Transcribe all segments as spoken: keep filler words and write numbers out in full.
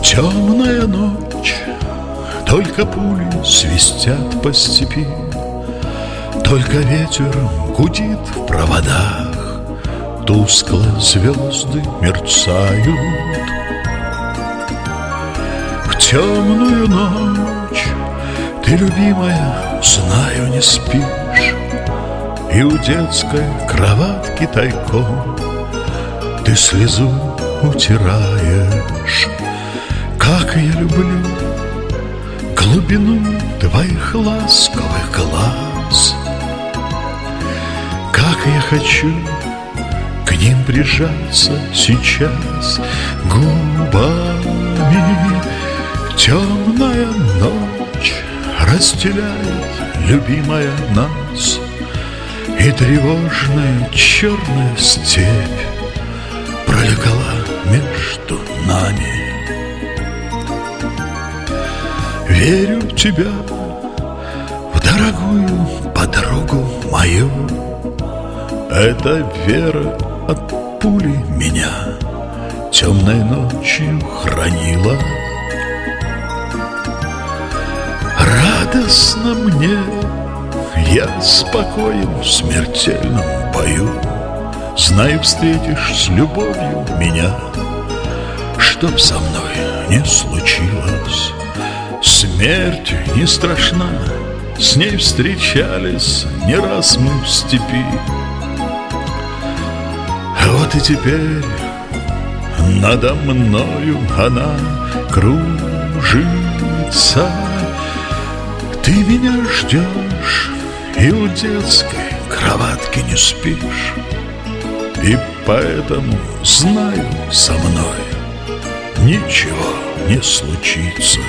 Темная ночь, только пули свистят по степи, только ветер гудит в проводах, тускло звезды мерцают. В темную ночь ты, любимая, знаю, не спишь, и у детской кроватки тайком ты слезу утираешь. Как я люблю глубину твоих ласковых глаз, как я хочу к ним прижаться сейчас губами. Темная ночь разделяет, любимая, нас, и тревожная черная степь пролегла между нами. Верю в тебя, в дорогую подругу мою. Эта вера от пули меня темной ночью хранила. Радостно мне, я спокоен в смертельном бою. Знаю, встретишь с любовью меня, чтоб со мной не случилось. Смерть не страшна, с ней встречались не раз мы в степи. Вот и теперь надо мною она кружится. Ты меня ждешь и у детской кроватки не спишь, и поэтому знаю, со мной ничего не случится.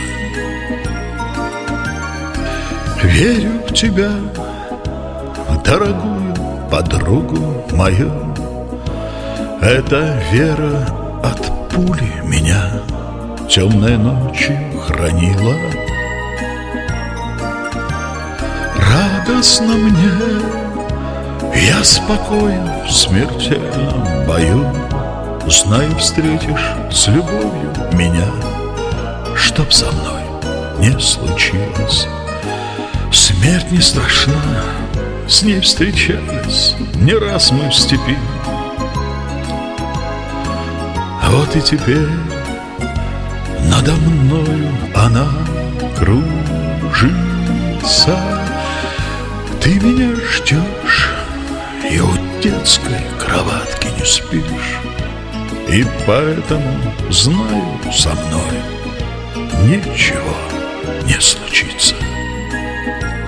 Верю в тебя, дорогую подругу мою. Эта вера от пули меня темной ночью хранила. Радостно мне, я спокоен в смертельном бою. Знаю, встретишь с любовью меня, чтоб со мной не случилось. Смерть не страшна, с ней встречались не раз мы в степи. Вот и теперь надо мною она кружится. Ты меня ждешь и у детской кроватки не спишь, и поэтому знаю, со мной ничего не случится.